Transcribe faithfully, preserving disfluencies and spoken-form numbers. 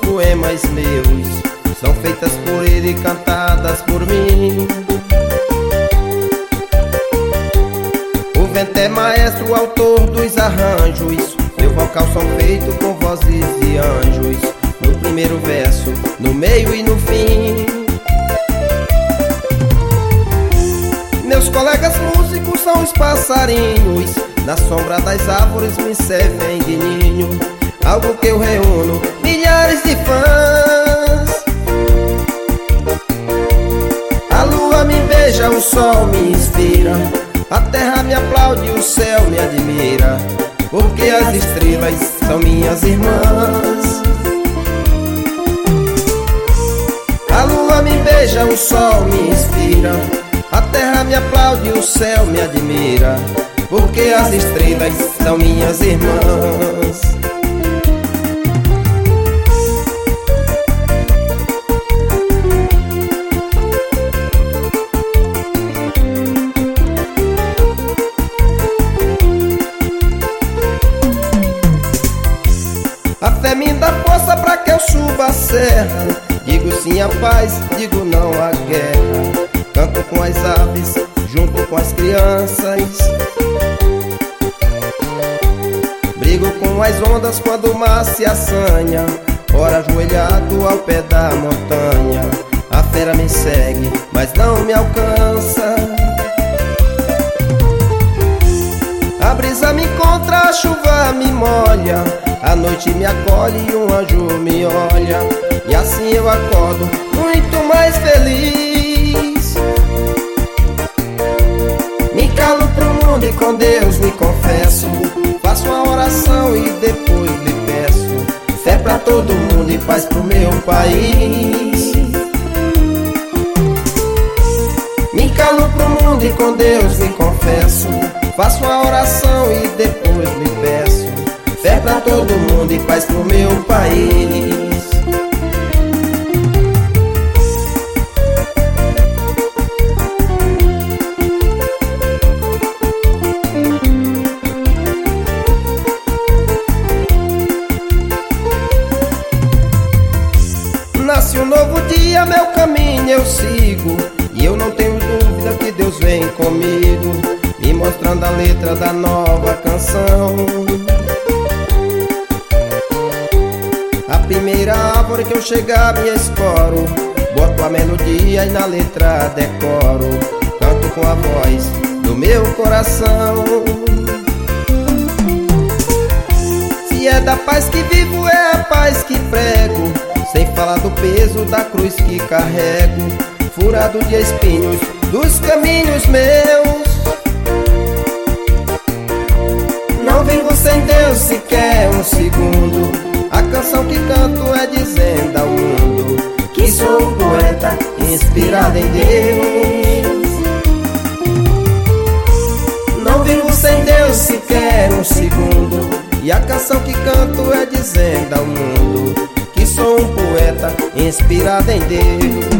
poemas meus são feitas por ele e cantadas por mim. O vento é maestro, autor dos arranjos. Meu vocal são feitos com vozes de anjos. No primeiro verso, no meio e no fim. Meus colegas músicos são os passarinhos. Na sombra das árvores me servem de ninho. Algo que eu reúno milhares de fãs. A lua me beija, o sol me inspira. A terra me aplaude, o céu me admira. Porque as estrelas são minhas irmãs. A lua me beija, o sol me inspira. A terra me aplaude, o céu me admira. Porque as estrelas são minhas irmãs. A fé me dá força pra que eu suba a serra. Digo sim à paz, digo não à guerra. Canto com as aves, junto com as crianças. Brigo com as ondas quando o mar se assanha. Ora ajoelhado ao pé da montanha. A fera me segue, mas não me alcança. A brisa me encontra, a chuva me molha. A noite me acolhe e um anjo me olha. E assim eu acordo muito mais feliz. Me calo pro mundo e com Deus me confesso. Faço uma oração e depois lhe peço fé pra todo mundo e paz pro meu país. Me calo pro mundo e com Deus me confesso. Faço uma oração e depois lhe peço fé pra todo mundo e paz pro meu país. Nasce um novo dia, meu caminho eu sigo. E eu não tenho dúvida que Deus vem comigo, me mostrando a letra da nova canção. A primeira árvore que eu chegar me escoro. Boto a melodia e na letra decoro. Canto com a voz do meu coração. Se é da paz que vivo, é a paz que prego. Sem falar do peso da cruz que carrego, furado de espinhos dos caminhos meus. Não vivo sem Deus sequer um segundo. A canção que canto é dizendo ao mundo que sou um poeta inspirado em Deus. Não vivo sem Deus sequer um segundo. E a canção que canto é dizendo ao mundo que sou um poeta inspirado em Deus.